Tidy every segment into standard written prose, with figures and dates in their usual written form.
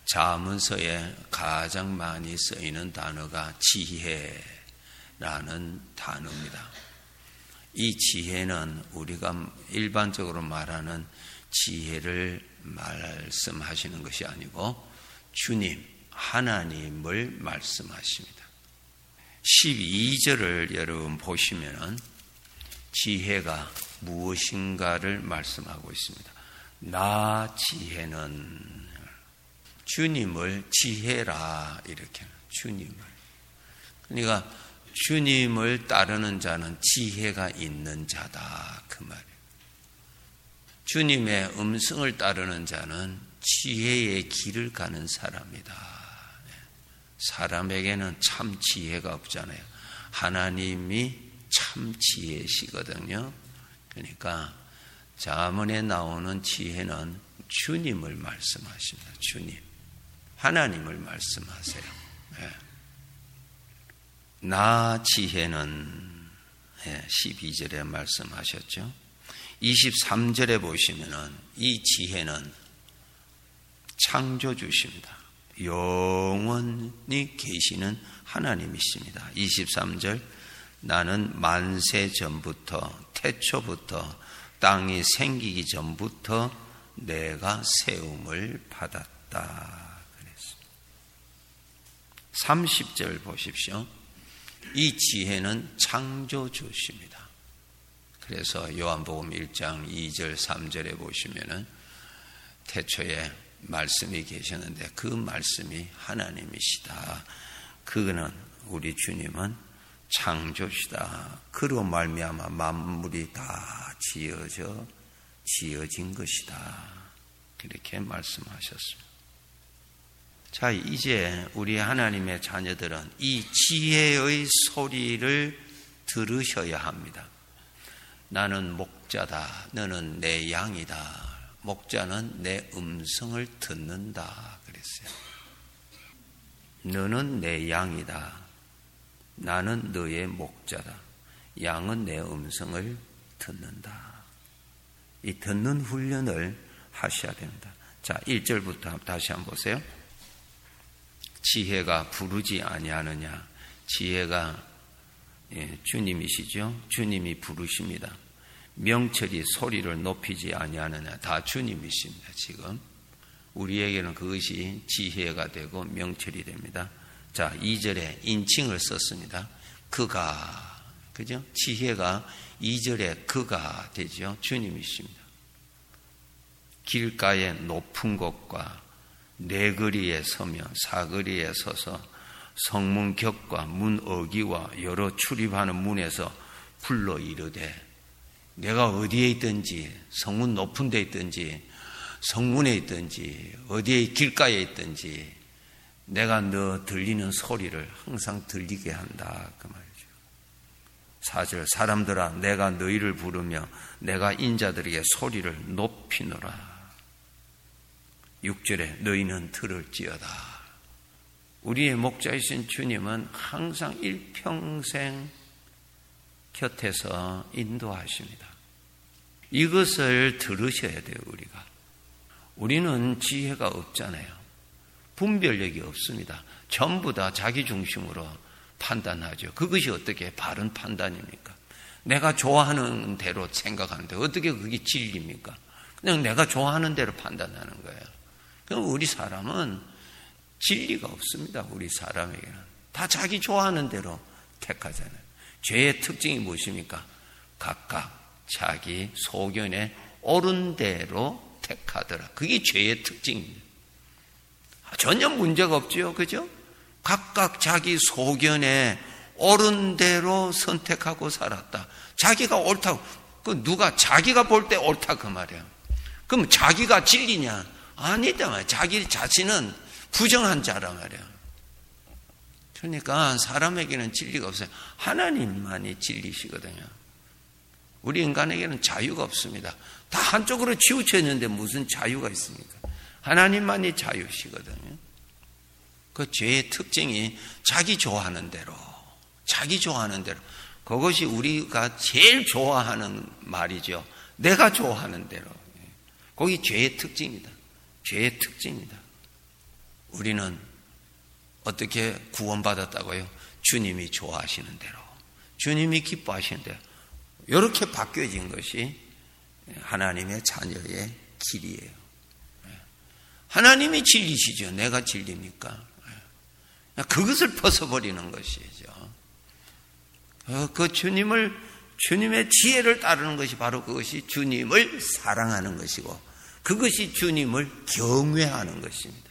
자문서에 가장 많이 쓰이는 단어가 지혜라는 단어입니다. 이 지혜는 우리가 일반적으로 말하는 지혜를 말씀하시는 것이 아니고 주님, 하나님을 말씀하십니다. 12절을 여러분 보시면 지혜가 무엇인가를 말씀하고 있습니다. 나 지혜는 주님을 지혜라, 이렇게 주님을. 그러니까 주님을 따르는 자는 지혜가 있는 자다, 그 말이에요. 주님의 음성을 따르는 자는 지혜의 길을 가는 사람이다. 사람에게는 참 지혜가 없잖아요. 하나님이 참 지혜시거든요. 그러니까 잠언에 나오는 지혜는 주님을 말씀하십니다. 주님, 하나님을 말씀하세요. 나 지혜는 12절에 말씀하셨죠. 23절에 보시면은 이 지혜는 창조주십니다. 영원히 계시는 하나님이십니다. 23절, 나는 만세 전부터, 태초부터, 땅이 생기기 전부터 내가 세움을 받았다 그랬습니다. 30절 보십시오. 이 지혜는 창조주십니다. 그래서 요한복음 1장 2절 3절에 보시면은 태초에 말씀이 계셨는데 그 말씀이 하나님이시다. 그거는 우리 주님은 창조시다. 그로 말미암아 만물이 다 지어진 것이다. 그렇게 말씀하셨습니다. 자, 이제 우리 하나님의 자녀들은 이 지혜의 소리를 들으셔야 합니다. 나는 목자다. 너는 내 양이다. 목자는 내 음성을 듣는다 그랬어요. 너는 내 양이다. 나는 너의 목자다. 양은 내 음성을 듣는다. 이 듣는 훈련을 하셔야 됩니다. 자, 1절부터 다시 한번 보세요. 지혜가 부르지 아니하느냐. 지혜가 주님이시죠. 주님이 부르십니다. 명철이 소리를 높이지 아니하느냐. 다 주님이십니다. 지금 우리에게는 그것이 지혜가 되고 명철이 됩니다. 자, 2절에 인칭을 썼습니다. 그가, 그죠? 지혜가 2절에 그가 되죠. 주님이십니다. 길가의 높은 곳과 내거리에 서며 사거리에 서서 성문 격과 문 어기와 여러 출입하는 문에서 불러 이르되, 내가 어디에 있든지, 성문 높은 데 있든지, 성문에 있든지, 어디에 길가에 있든지 내가 너 들리는 소리를 항상 들리게 한다, 그 말이죠. 4절, 사람들아 내가 너희를 부르며 내가 인자들에게 소리를 높이노라. 6절에 너희는 들을지어다. 우리의 목자이신 주님은 항상 일평생 곁에서 인도하십니다. 이것을 들으셔야 돼요. 우리는 지혜가 없잖아요. 분별력이 없습니다. 전부 다 자기 중심으로 판단하죠. 그것이 어떻게 바른 판단입니까? 내가 좋아하는 대로 생각하는데 어떻게 그게 진리입니까? 그냥 내가 좋아하는 대로 판단하는 거예요. 그럼 우리 사람은 진리가 없습니다. 우리 사람에게는 다 자기 좋아하는 대로 택하잖아요. 죄의 특징이 무엇입니까? 각각 자기 소견에 옳은 대로 택하더라. 그게 죄의 특징입니다. 전혀 문제가 없죠. 그죠? 각각 자기 소견에 옳은 대로 선택하고 살았다. 자기가 옳다고, 그 누가 자기가 볼 때 옳다 그 말이야. 그럼 자기가 진리냐? 아니다 말이야. 자기 자신은 부정한 자라 말이야. 그러니까 사람에게는 진리가 없어요. 하나님만이 진리시거든요. 우리 인간에게는 자유가 없습니다. 다 한쪽으로 치우쳐있는데 무슨 자유가 있습니까? 하나님만이 자유시거든요. 그 죄의 특징이 자기 좋아하는 대로, 그것이 우리가 제일 좋아하는 말이죠. 내가 좋아하는 대로. 그게 죄의 특징이다. 우리는 어떻게 구원받았다고요? 주님이 좋아하시는 대로, 주님이 기뻐하시는 대로 이렇게 바뀌어진 것이 하나님의 자녀의 길이에요. 하나님이 진리시죠. 내가 진리입니까? 그것을 벗어버리는 것이죠. 그 주님의 지혜를 따르는 것이 바로 그것이 주님을 사랑하는 것이고, 그것이 주님을 경외하는 것입니다.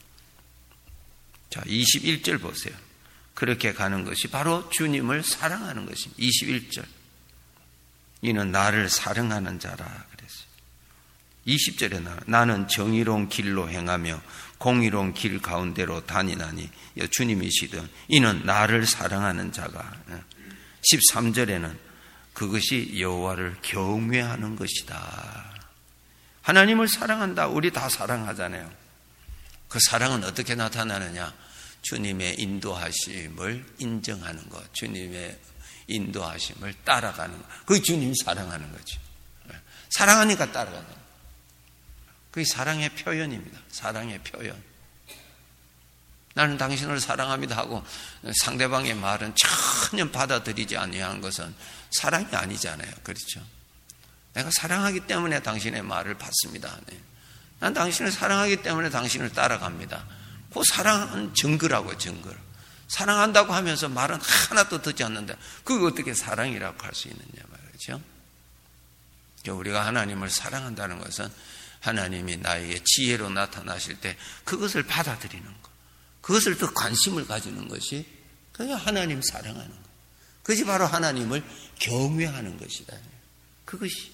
자, 21절 보세요. 그렇게 가는 것이 바로 주님을 사랑하는 것입니다. 21절. 이는 나를 사랑하는 자라 그랬어요. 20절에 나는 정의로운 길로 행하며 공의로운 길 가운데로 다니나니, 주님이시든 이는 나를 사랑하는 자가. 13절에는 그것이 여호와를 경외하는 것이다. 하나님을 사랑한다. 우리 다 사랑하잖아요. 그 사랑은 어떻게 나타나느냐? 주님의 인도하심을 인정하는 것, 주님의 인도하심을 따라가는 것. 그게 주님 사랑하는 거죠. 사랑하니까 따라가는 것. 그게 사랑의 표현입니다. 사랑의 표현. 나는 당신을 사랑합니다 하고 상대방의 말은 전혀 받아들이지 아니한 것은 사랑이 아니잖아요. 그렇죠? 내가 사랑하기 때문에 당신의 말을 받습니다. 난 당신을 사랑하기 때문에 당신을 따라갑니다. 그 사랑은 증거라고요. 증거. 사랑한다고 하면서 말은 하나도 듣지 않는다. 그게 어떻게 사랑이라고 할 수 있느냐 말이죠. 우리가 하나님을 사랑한다는 것은 하나님이 나에게 지혜로 나타나실 때 그것을 받아들이는 것, 그것을 더 관심을 가지는 것이 그게 하나님 사랑하는 것, 그것이 바로 하나님을 경외하는 것이다. 그것이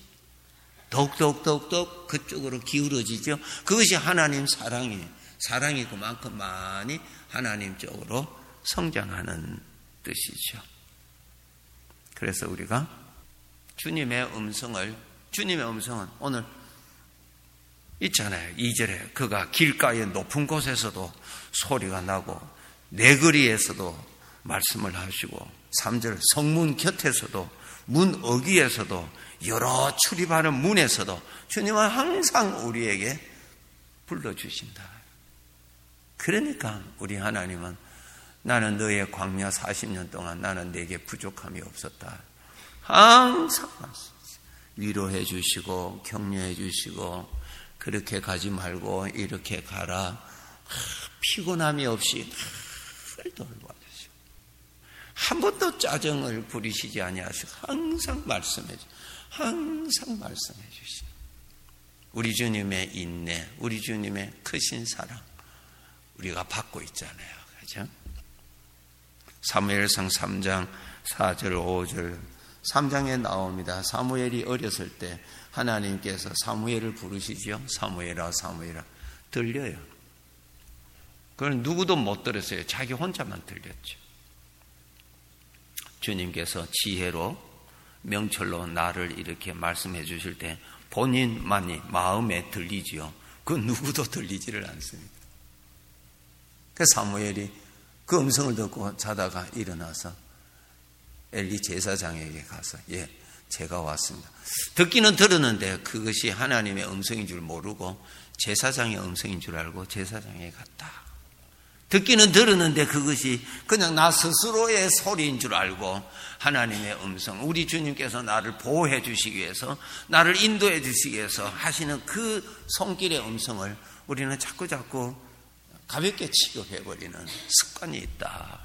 더욱 그쪽으로 기울어지죠. 그것이 하나님 사랑이 그만큼 많이 하나님 쪽으로 성장하는 뜻이죠. 그래서 우리가 주님의 음성은 오늘 있잖아요. 2절에 그가 길가의 높은 곳에서도 소리가 나고 내거리에서도 말씀을 하시고, 3절 성문 곁에서도 문 어귀에서도 여러 출입하는 문에서도 주님은 항상 우리에게 불러주신다. 그러니까 우리 하나님은 나는 너의 광야 40년 동안 나는 내게 부족함이 없었다. 항상 위로해 주시고 격려해 주시고, 그렇게 가지 말고 이렇게 가라. 피곤함이 없이 늘 돌봐주시고, 한 번도 짜증을 부리시지 아니하시고 항상 말씀해 주시고, 우리 주님의 인내, 우리 주님의 크신 사랑 우리가 받고 있잖아요. 그렇죠? 사무엘상 3장 4절 5절 3장에 나옵니다. 사무엘이 어렸을 때 하나님께서 사무엘을 부르시죠. 사무엘아 사무엘아. 들려요. 그걸 누구도 못 들었어요. 자기 혼자만 들렸죠. 주님께서 지혜로 명철로 나를 이렇게 말씀해 주실 때 본인만이 마음에 들리지요. 그 누구도 들리지를 않습니다. 그 사무엘이 그 음성을 듣고 자다가 일어나서 엘리 제사장에게 가서 제가 왔습니다. 듣기는 들었는데 그것이 하나님의 음성인 줄 모르고 제사장의 음성인 줄 알고 제사장에 갔다. 듣기는 들었는데 그것이 그냥 나 스스로의 소리인 줄 알고 하나님의 음성, 우리 주님께서 나를 보호해 주시기 위해서, 나를 인도해 주시기 위해서 하시는 그 손길의 음성을 우리는 자꾸 가볍게 취급해버리는 습관이 있다.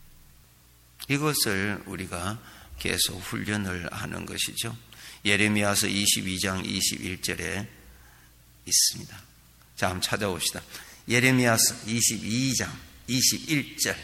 이것을 우리가 계속 훈련을 하는 것이죠. 예레미야서 22장 21절에 있습니다. 자, 한번 찾아봅시다. 예레미야서 22장 21절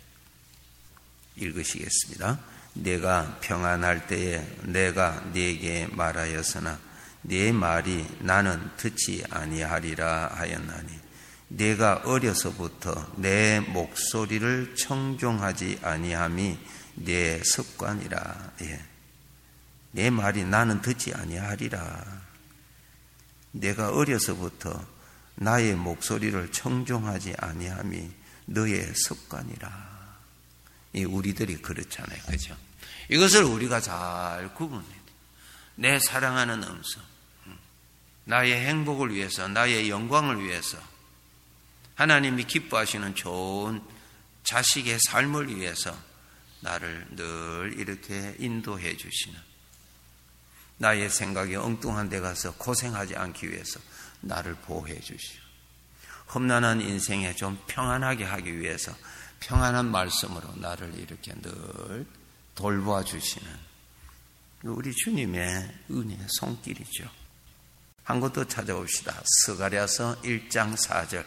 읽으시겠습니다. 내가 평안할 때에 내가 네게 말하였으나 네 말이 나는 듣지 아니하리라 하였나니, 내가 어려서부터 내 목소리를 청종하지 아니함이 내 습관이라. 내 말이 나는 듣지 아니하리라. 내가 어려서부터 나의 목소리를 청종하지 아니함이 너의 습관이라. 우리들이 그렇잖아요. 그죠? 이것을 우리가 잘 구분해야 돼. 내 사랑하는 음성, 나의 행복을 위해서, 나의 영광을 위해서 하나님이 기뻐하시는 좋은 자식의 삶을 위해서 나를 늘 이렇게 인도해 주시는, 나의 생각이 엉뚱한 데 가서 고생하지 않기 위해서 나를 보호해 주시고, 험난한 인생에 좀 평안하게 하기 위해서 평안한 말씀으로 나를 이렇게 늘 돌보아 주시는 우리 주님의 은혜의 손길이죠. 한 곳 더 찾아봅시다. 스가랴서 1장 4절,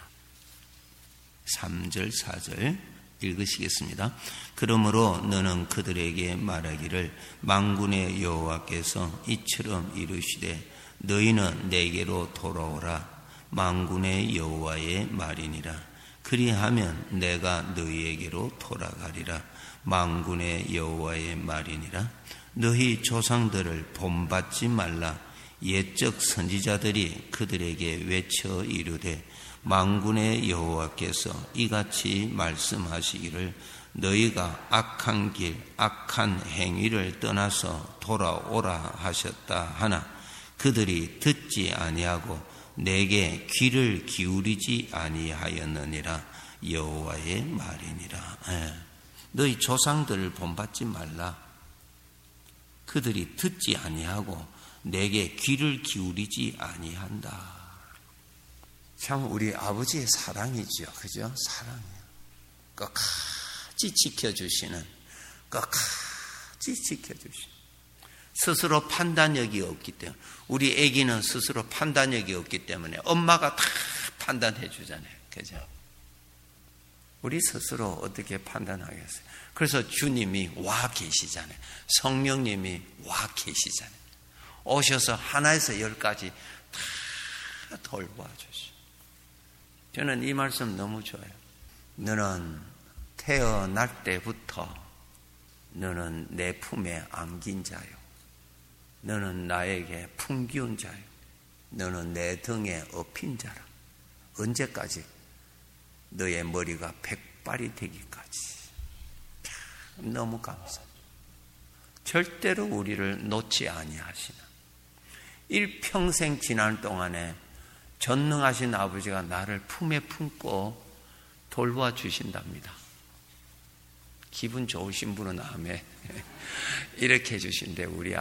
3절 4절 읽으시겠습니다. 그러므로 너는 그들에게 말하기를 만군의 여호와께서 이처럼 이르시되 너희는 내게로 돌아오라. 만군의 여호와의 말이니라. 그리하면 내가 너희에게로 돌아가리라. 만군의 여호와의 말이니라. 너희 조상들을 본받지 말라. 옛적 선지자들이 그들에게 외쳐 이르되 만군의 여호와께서 이같이 말씀하시기를 너희가 악한 길 악한 행위를 떠나서 돌아오라 하셨다 하나 그들이 듣지 아니하고 내게 귀를 기울이지 아니하였느니라. 여호와의 말이니라. 너희 조상들을 본받지 말라. 그들이 듣지 아니하고 내게 귀를 기울이지 아니한다. 참 우리 아버지의 사랑이죠. 그죠? 사랑이에요. 끝까지 지켜주시는, 끝까지 지켜주시는. 스스로 판단력이 없기 때문에, 우리 아기는 스스로 판단력이 없기 때문에 엄마가 다 판단해 주잖아요. 그죠? 우리 스스로 어떻게 판단하겠어요? 그래서 주님이 와 계시잖아요. 성령님이 와 계시잖아요. 오셔서 하나에서 10까지 다 돌보아 주시죠. 저는 이 말씀 너무 좋아요. 너는 태어날 때부터 너는 내 품에 안긴 자요. 너는 나에게 품기운 자요. 너는 내 등에 업힌 자라. 언제까지? 너의 머리가 백발이 되기까지. 너무 감사해요. 절대로 우리를 놓지 아니하시나. 일평생 지난 동안에 전능하신 아버지가 나를 품에 품고 돌보아 주신답니다. 기분 좋으신 분은 아멘. 이렇게 해주신대. 우리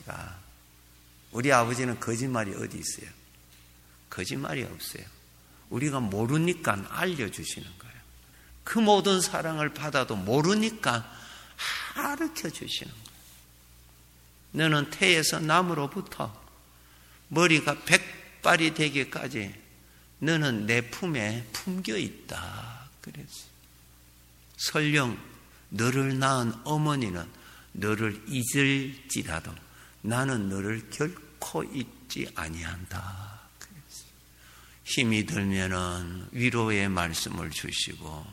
아버지는 거짓말이 어디 있어요? 거짓말이 없어요. 우리가 모르니까 알려주시는 거예요. 그 모든 사랑을 받아도 모르니까 가르쳐 주시는 거예요. 너는 태에서 남으로부터 머리가 백발이 되기까지 너는 내 품에 품겨 있다. 그랬어요. 설령 너를 낳은 어머니는 너를 잊을지라도 나는 너를 결코 잊지 아니한다. 그랬어요. 힘이 들면은 위로의 말씀을 주시고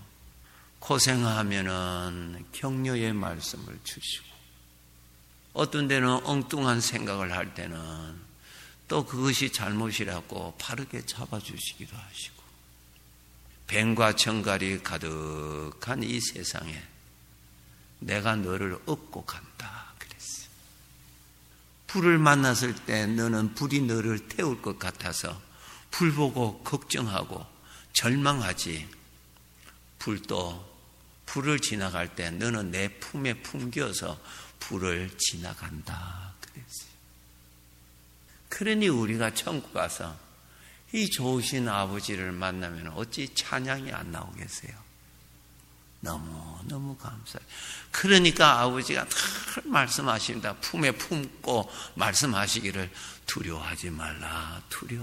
고생하면은 격려의 말씀을 주시고 어떤 데는 엉뚱한 생각을 할 때는 또 그것이 잘못이라고 바르게 잡아주시기도 하시고 뱀과 정갈이 가득한 이 세상에 내가 너를 업고 간다 그랬어요. 불을 만났을 때 너는 불이 너를 태울 것 같아서 불 보고 걱정하고 절망하지. 불을 지나갈 때 너는 내 품에 품겨서 불을 지나간다 그랬어요. 그러니 우리가 천국 가서 이 좋으신 아버지를 만나면 어찌 찬양이 안 나오겠어요? 너무 감사해요. 그러니까 아버지가 늘 말씀하십니다. 품에 품고 말씀하시기를 두려워하지 말라.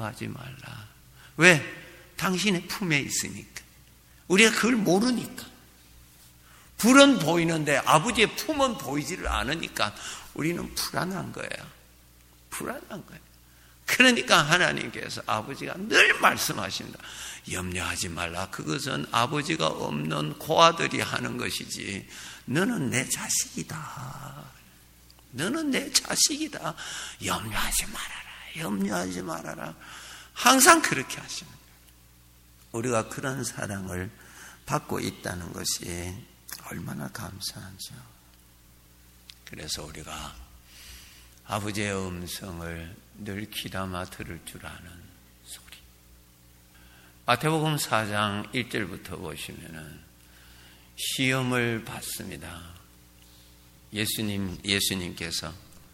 왜? 당신의 품에 있으니까. 우리가 그걸 모르니까. 불은 보이는데 아버지의 품은 보이지를 않으니까 우리는 불안한 거예요. 그러니까 하나님께서 아버지가 늘 말씀하십니다. 염려하지 말라. 그것은 아버지가 없는 고아들이 하는 것이지 너는 내 자식이다. 염려하지 말아라. 항상 그렇게 하십니다. 우리가 그런 사랑을 받고 있다는 것이 얼마나 감사하죠. 그래서 우리가 아버지의 음성을 늘 귀담아 들을 줄 아는 소리. 마태복음 4장 1절부터 보시면은 시험을 받습니다. 예수님께서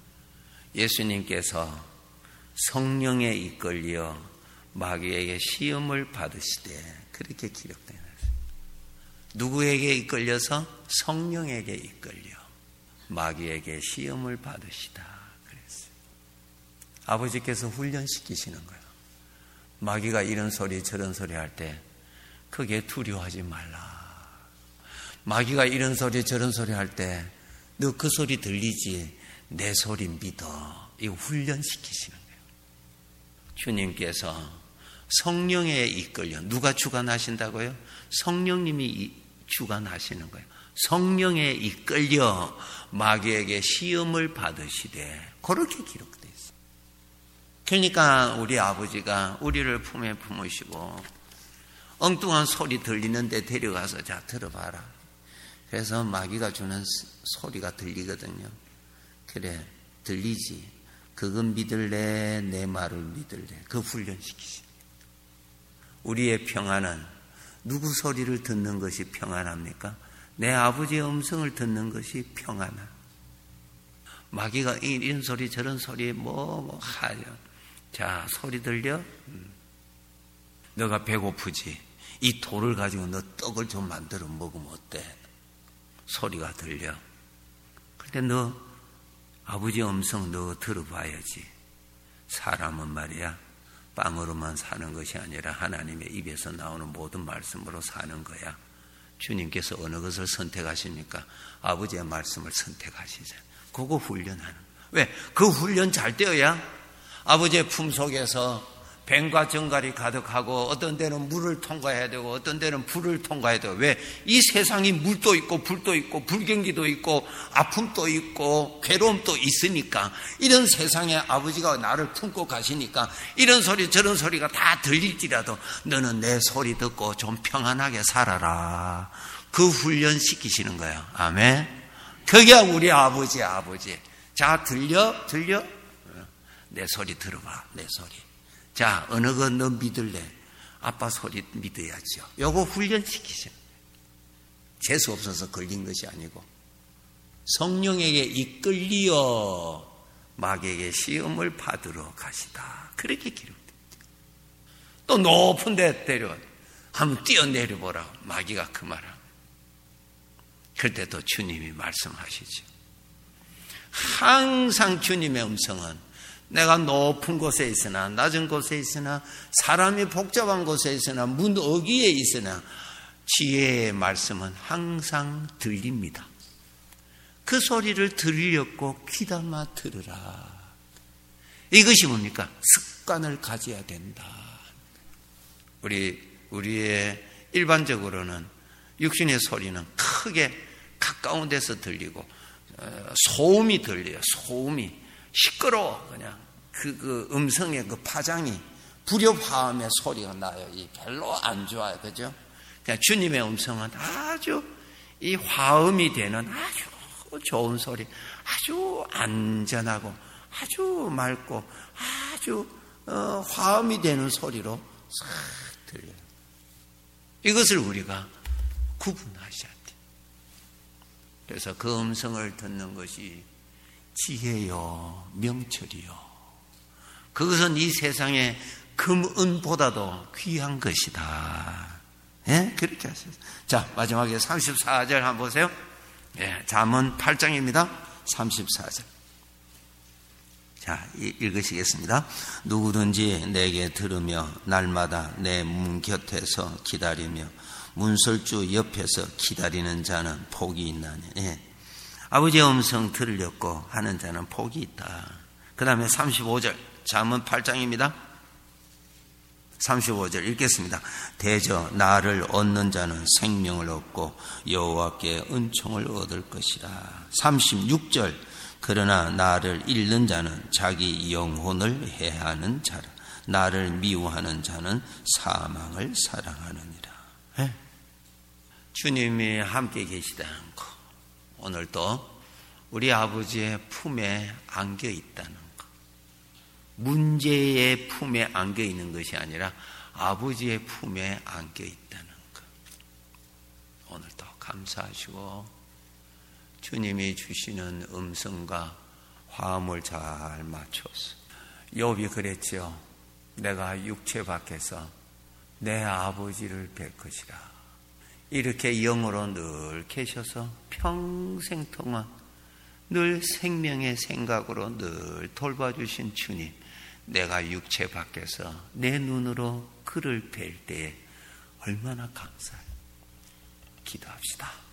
성령에 이끌려 마귀에게 시험을 받으시되, 그렇게 기록되어 있습니다. 누구에게 이끌려서? 성령에게 이끌려 마귀에게 시험을 받으시다 그랬어요. 아버지께서 훈련시키시는 거예요. 마귀가 이런 소리 저런 소리 할 때 크게 두려워하지 말라. 마귀가 이런 소리 저런 소리 할 때 너 그 소리 들리지? 내 소리 믿어. 이거 훈련시키시는 거예요. 주님께서 성령에 이끌려, 누가 주관하신다고요? 성령님이 주관하시는 거예요. 성령에 이끌려 마귀에게 시험을 받으시되, 그렇게 기록되어 있어요. 그러니까 우리 아버지가 우리를 품에 품으시고 엉뚱한 소리 들리는 데 데려가서 자 들어봐라. 그래서 마귀가 주는 소리가 들리거든요. 그래, 들리지? 그건 믿을래? 내 말을 믿을래? 그 훈련시키십니다. 우리의 평안은 누구 소리를 듣는 것이 평안합니까? 내 아버지의 음성을 듣는 것이 평안하. 마귀가 이런 소리 저런 소리 하죠. 자, 소리 들려? 너가 배고프지? 이 돌을 가지고 너 떡을 좀 만들어 먹으면 어때? 소리가 들려. 근데 너 아버지의 음성 너 들어봐야지. 사람은 말이야, 빵으로만 사는 것이 아니라 하나님의 입에서 나오는 모든 말씀으로 사는 거야. 주님께서 어느 것을 선택하십니까? 아버지의 말씀을 선택하시잖아요. 그거 훈련하는. 왜? 그 훈련 잘 되어야 아버지의 품속에서 뱀과 정갈이 가득하고, 어떤 데는 물을 통과해야 되고 어떤 데는 불을 통과해야 되고. 왜? 이 세상이 물도 있고 불도 있고 불경기도 있고 아픔도 있고 괴로움도 있으니까, 이런 세상에 아버지가 나를 품고 가시니까 이런 소리 저런 소리가 다 들릴지라도 너는 내 소리 듣고 좀 평안하게 살아라. 그 훈련 시키시는 거예요. 아멘. 그게 우리 아버지. 자, 들려? 내 소리 들어봐. 내 소리. 자, 어느 건 너 믿을래? 아빠 소리 믿어야죠. 요거 훈련시키셔. 재수 없어서 걸린 것이 아니고 성령에게 이끌리어 마귀에게 시험을 받으러 가시다. 그렇게 기록됩니다. 또 높은 데 데려 한번 뛰어내려 보라. 마귀가 그 말하고. 그때도 주님이 말씀하시죠. 항상 주님의 음성은 내가 높은 곳에 있으나 낮은 곳에 있으나 사람이 복잡한 곳에 있으나 문 어귀에 있으나 지혜의 말씀은 항상 들립니다. 그 소리를 들으려고 귀담아 들으라. 이것이 뭡니까? 습관을 가져야 된다. 우리의 일반적으로는 육신의 소리는 크게 가까운 데서 들리고 소음이 들려요. 소음이 시끄러워. 그냥 그 음성의 그 파장이 불협화음의 소리가 나요. 이 별로 안 좋아요. 그죠? 그냥 주님의 음성은 아주 이 화음이 되는 아주 좋은 소리, 아주 안전하고 아주 맑고 아주 화음이 되는 소리로 싹 들려요. 이것을 우리가 구분하셔야 돼요. 그래서 그 음성을 듣는 것이 지혜요, 명철이요. 그것은 이 세상의 금은보다도 귀한 것이다. 예? 그렇게 하세요. 자, 마지막에 34절 한번 보세요. 예, 잠언 8장입니다. 34절. 자, 읽으시겠습니다. 누구든지 내게 들으며 날마다 내 문 곁에서 기다리며 문설주 옆에서 기다리는 자는 복이 있나니. 예. 아버지의 음성 들으려고 하는 자는 복이 있다. 그 다음에 35절, 잠언 8장입니다. 35절 읽겠습니다. 대저 나를 얻는 자는 생명을 얻고 여호와께 은총을 얻을 것이라. 36절, 그러나 나를 잃는 자는 자기 영혼을 해하는 자라. 나를 미워하는 자는 사망을 사랑하느니라. 네? 주님이 함께 계시다 않고 오늘도 우리 아버지의 품에 안겨 있다는 것. 문제의 품에 안겨 있는 것이 아니라 아버지의 품에 안겨 있다는 것. 오늘도 감사하시고 주님이 주시는 음성과 화음을 잘 맞춰서 욥이 그랬지요. 내가 육체 밖에서 내 아버지를 뵐 것이라. 이렇게 영으로 늘 계셔서 평생 동안 늘 생명의 생각으로 늘 돌봐주신 주님, 내가 육체 밖에서 내 눈으로 그를 뵐 때에 얼마나 감사해요. 기도합시다.